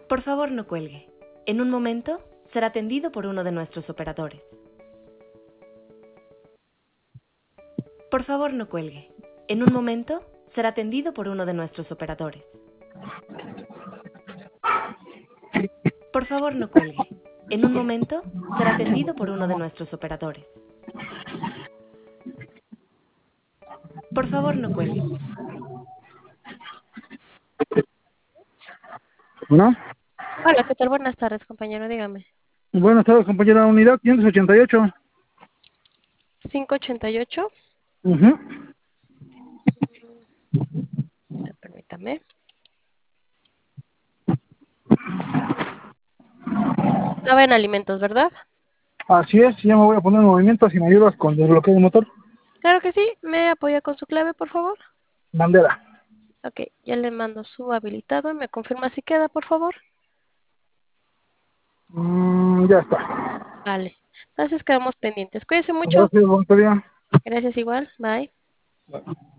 Por favor, no cuelgue. En un momento será atendido por uno de nuestros operadores. Por favor, no cuelgue. En un momento será atendido por uno de nuestros operadores. Por favor, no cuelgue. En un momento será atendido por uno de nuestros operadores. Por favor, no cuelgue. ¿No? Hola, ¿qué tal? Buenas tardes, compañero, dígame. Buenas tardes, compañera. Unidad 588. 588. Ujú. Permítame. Estaba en alimentos, ¿verdad? Así es, ya me voy a poner en movimiento si me ayudas con desbloqueo del motor. Claro que sí. ¿Me apoya con su clave, por favor? Bandera. Ok, ya le mando su habilitado. ¿Me confirma si queda, por favor? Ya está. Vale. Entonces quedamos pendientes. Cuídese mucho. Gracias, bonito día. Gracias igual. Bye.